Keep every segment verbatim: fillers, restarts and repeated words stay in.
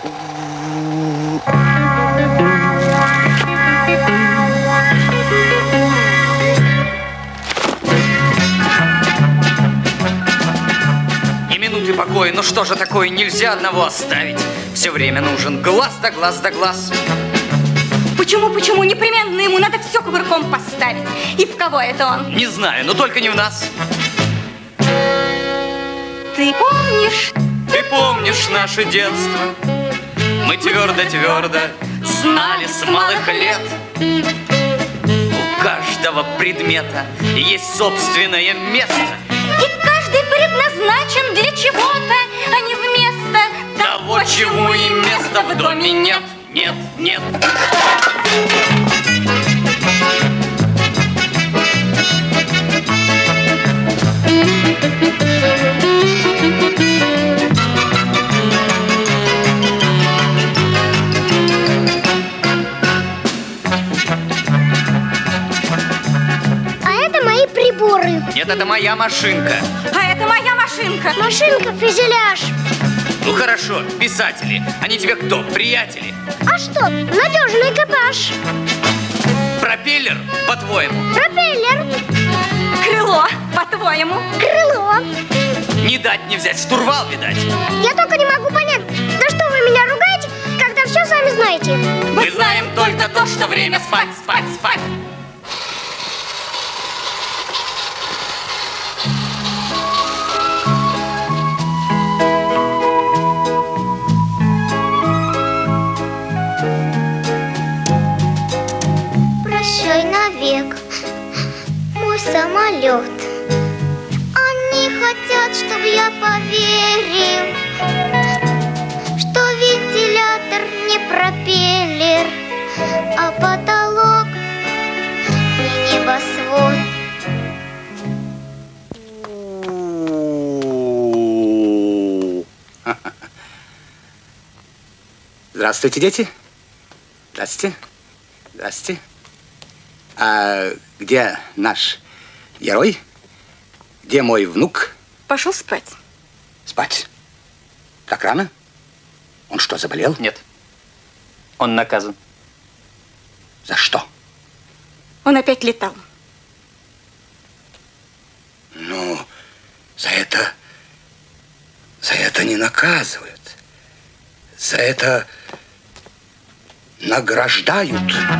Ни минуты покоя, ну что же такое, нельзя одного оставить. Все время нужен глаз да глаз да глаз. Почему, почему? Непременно ему надо все кувырком поставить. И в кого это он? Не знаю, но только не в нас. Ты помнишь? Ты помнишь наше детство? Мы твердо-твердо знали с малых лет. У каждого предмета есть собственное место. И каждый предназначен для чего-то, а не вместо того, того чему и места в доме нет. Нет, нет. Нет, это моя машинка. А это моя машинка. Машинка-фюзеляж. Ну хорошо, писатели. Они тебе кто, приятели? А что, надежный экипаж. Пропеллер, по-твоему? Пропеллер. Крыло, по-твоему? Крыло. Не дать не взять, штурвал, видать. Я только не могу понять, за что вы меня ругаете, когда все сами знаете. Мы знаем только то, что время спать, спать, спать. Прощай навек, мой самолет. Они хотят, чтобы я поверил, что вентилятор не пропеллер, а потолок не небосвод. Здравствуйте, дети. Здравствуйте. Здравствуйте. А где наш герой? Где мой внук? Пошел спать. Спать? Так рано? Он что, заболел? Нет. Он наказан. За что? Он опять летал. Ну, за это... За это не наказывают. За это награждают.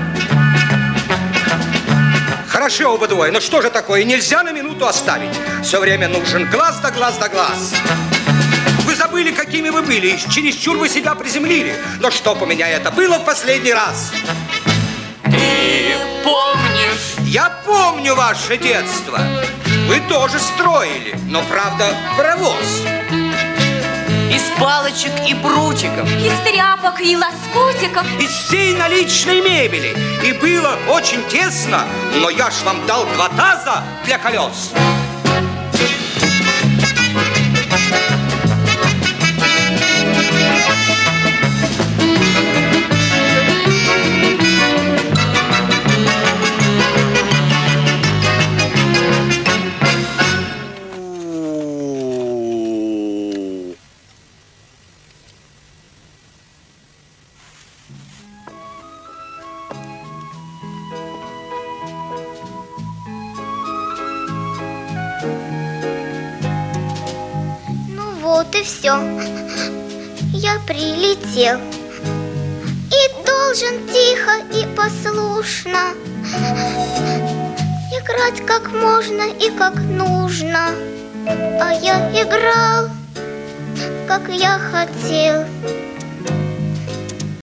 Хорошо оба двое, но что же такое? Нельзя на минуту оставить. Все время нужен глаз да глаз да глаз. Вы забыли, какими вы были, чересчур вы себя приземлили. Но что у меня это было в последний раз? Ты помнишь? Я помню ваше детство. Вы тоже строили, но, правда, паровоз. Из палочек и прутиков. Из тряпок и лоскутиков. Из всей наличной мебели. И было очень тесно, но я ж вам дал два таза для колес. Вот и все. Я прилетел и должен тихо и послушно играть как можно и как нужно. А я играл, как я хотел.